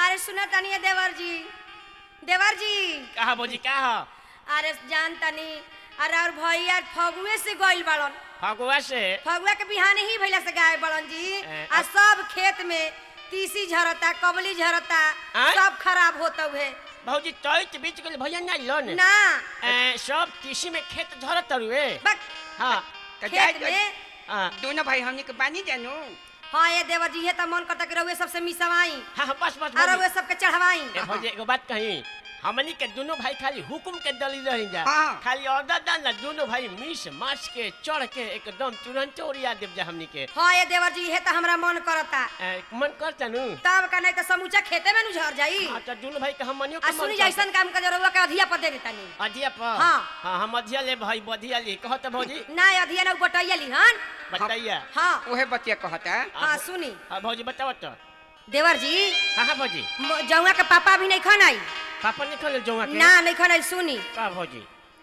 अरे सुना तनी देवर जी कहा भौजी कहा अरे जान तनी अरे और भैया फगुए से गइल बड़न फगुआ के बिहाने ही भैया से गाय बड़न जी आ सब खेत में तीसी झरता कबली झरता सब खराब होता हुए भौजी चैत बीच गइल भैया ना लोन ना सब तीसी में खेत झरत रुए हां खेत में दोनों भाई हमने के पानी जानू हाँ ये देवर जी है तो मन करता कि रउए सबसे मिसवाई हाँ बस और रउए सबके चढ़वाई भौजी एगो बात कही हमनी के दोनों भाई खाली हुकुम के दली रह जा खाली ऑर्डर डालना दोनों भाई मिस मास के चढ़ के एकदम तुरंत उड़िया देव जा हमनी के हाँ ये देवर जी है तो हमरा मन करता मन करता नु तब का नहीं तो समूचा खेते में नु झर जाई हां तो दोनों भाई के हम मनियो के सुनी जैसन काम कर रउआ के अधिया पर दे देता नी अधिया पर हां हम अधिया ले भाई बधिया ले कहत भौजी ना अधिया ना बटैया ली हन बटैया हां ओहे बतिया कहता हां सुनी हां भौजी बताओ तो देवर जी हां भौजी जौआ के पापा भी नहीं खनाई पापा निकल जौआ के ना नहीं खनाई सुनी का भौजी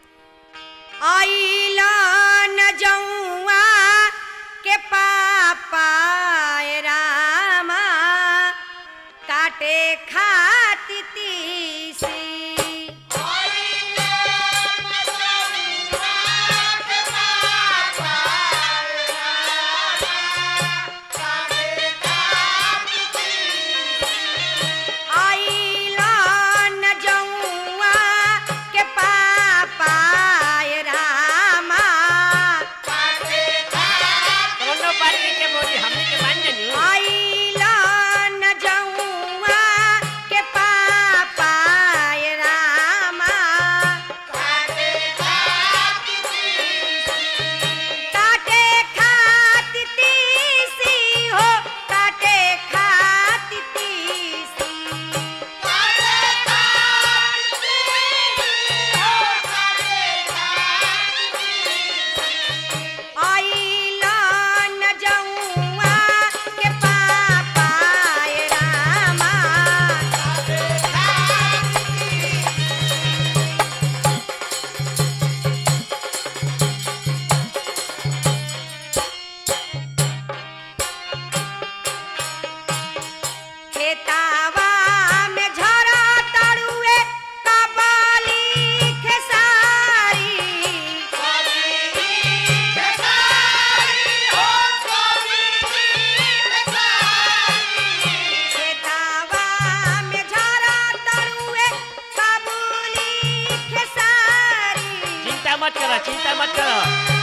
आइला न जौआ के पापा रामा काटे खाती तीसी चिंता मत करो